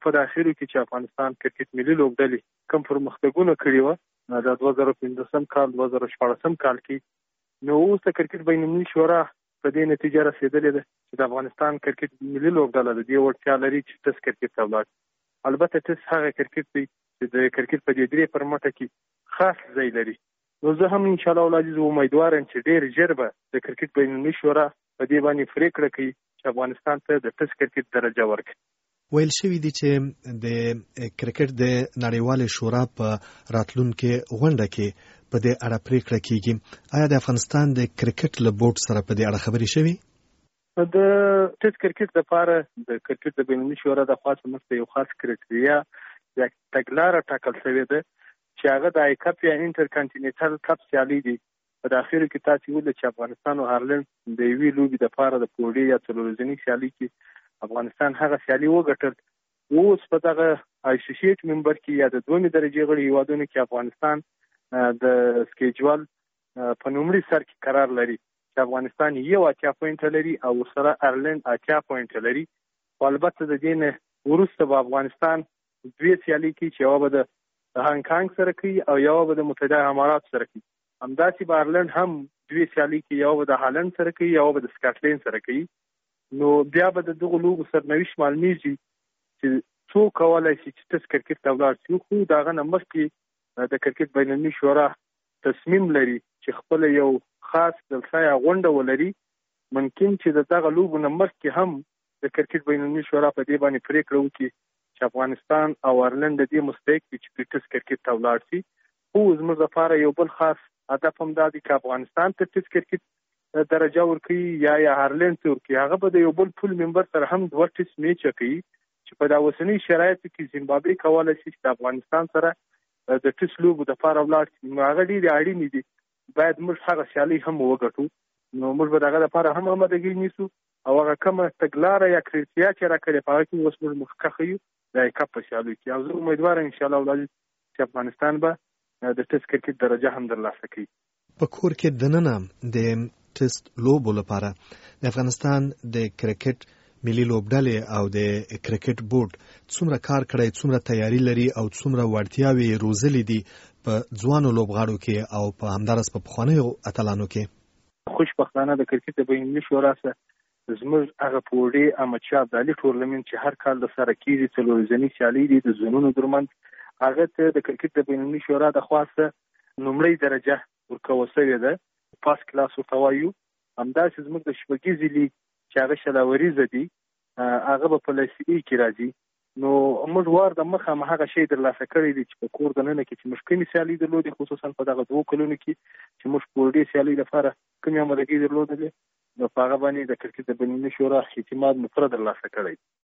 په اخیرو کې چې افغانستان کرکټ ملي لوبډلې کوم پرمختګونه کړي و د 2015 کال 2014 کال کې نو اوس د کرکټ بین‌المللي شورا په دې نتیجه رسیدلې ده چې د افغانستان کرکټ ملي لوبډله د دې وړتیا لري چې ټیسټ کرکټ ته ولاړ شي. البته ټیسټ هغه کرکټ دی چې د کرکټ په دې درې پرمټه کې خاص ځای لري. نو زه هم ان شاء الله العزیز امیدوار یم چې ډېر ژر به د کرکټ بین‌المللي شورا په دې باندې پریکړه کوي چې افغانستان ته د ټیسټ کرکټ درجه ورکړي. ویل شوی دی چې د کرکټ د نړیوالې شورا په راتلونکو غونډه کې په دې اړه پریکړه کیږي. آیا د افغانستان د کرکټ له بورډ سره په دې اړه خبرې شوي؟ د ټیسټ کرکټ لپاره د کرکټ د بین‌المللي شورا د خاص مخته یو خاص کرایټریا یا تګلاره ټاکل شوې ده چې هغه د آی کپ یا انټر کانټیننټل کپ سیالي دي. په اخیرو کې تاسو ویل چې افغانستان او هالند د یوې لوبې لپاره د پوډي یا څلورځنی سیالي کې افغانستان هغه سیالي وګټل. اوس په دغه ایسوسییټ ممبر کې یا د دومره درجه غړي هیوادونو کې افغانستان د سکیجول په نومړي سر کې قرار لري چې افغانستان یو 80 پوینټ لري او سره آیرلند 80 پوینټ لري. البته د دې نه وروسته به افغانستان دوی سیالي کې چې یو به د هانګ کانګ سره کوي او یو به د متحده امارات سره کوي. همداسې به آیرلند هم دوی سیالي کې یو به د هالند سره کوي یو به د سکاټلند سره کوي. نو بیا به د دغه لوبو سرنوشت معلومیږي چې څوک کولای شي چې ټیسټ کرکټ ته ولاړ شي. خو دغه نه مخکې د کرکټ بین‌المللي شورا تصمیم لري چې خپل یو خاص جلسه یا غونډه ولري. ممکن چې دغه لوبو نه مخکې هم د کرکټ بین‌المللي شورا په دې باندې پریکړه وکړي چې افغانستان او آیرلند د دې مستحق دي چې ټیسټ کرکټ ته ولاړ شي. خو زموږ لپاره یو بل خاص هدف هم دا دی چې افغانستان ته ټیسټ کرکټ درجه ورکړي یا آیرلند ته ورکړي. هغه به د یو بل فول ممبر سره هم دوه ټیسټ میچ کوي چې په دا اوسنی شرایطو کې زیمبابوې کولای شي چې افغانستان سره د ټیسټ لوبو لپاره ولاړ شي. نو هغه ډېرې اړینې دي. باید موږ هغه سیالي هم وګټو. نو موږ به دغه لپاره هم آمادګي نیسو او هغه کومه تګلاره یا کرایټریا چې راکړې په هغه کې اوس موږ مخکښ یو د آی کپ په سیالو کې. او زه امیدوار یم ان شاء الله العزیز چې افغانستان به د ټیسټ کرکټ درجه هم ترلاسه کړي. په کور کې دننه د ټیسټ لوبو لپاره د افغانستان د کرکټ ملي لوبډلې او د کرکټ بورډ څومره کار کړی، څومره تیاری لري او څومره وړتیاوې روزلې دي په ځوانو لوبغاړو کې او په همدارس په پخوانیو اتلانو کې. خوشبختانه د کرکټ د بین‌المللي شورا سره زموږ هغه پوډي امچا ابدالي ټورنمنت چې هر کال د سره کیږي څلورځنی سیالي دي د زونونو درمند هغه ته د کرکټ د بین‌المللي شورا د خاصه نومړی درجه ورکول شوې ده. پاس کلاس ورته وایو. همداسې زموږ د شپږیزې لیګ چې هغه شلاوریزه دي هغه به په لسیي کې راځي. نو موږ وار د مخه هغه شی ترلاسه کړی دی چې په کور دننه کې چې موږ کومې سیالي درلودې خصوصا په دغه 2 کلونو کې چې موږ پوډي سیالي لپاره کومې آمادګي درلودلې نو په هغه باندې د کرکټ د بین‌المللي شورا اعتماد مفرد ترلاسه کړی.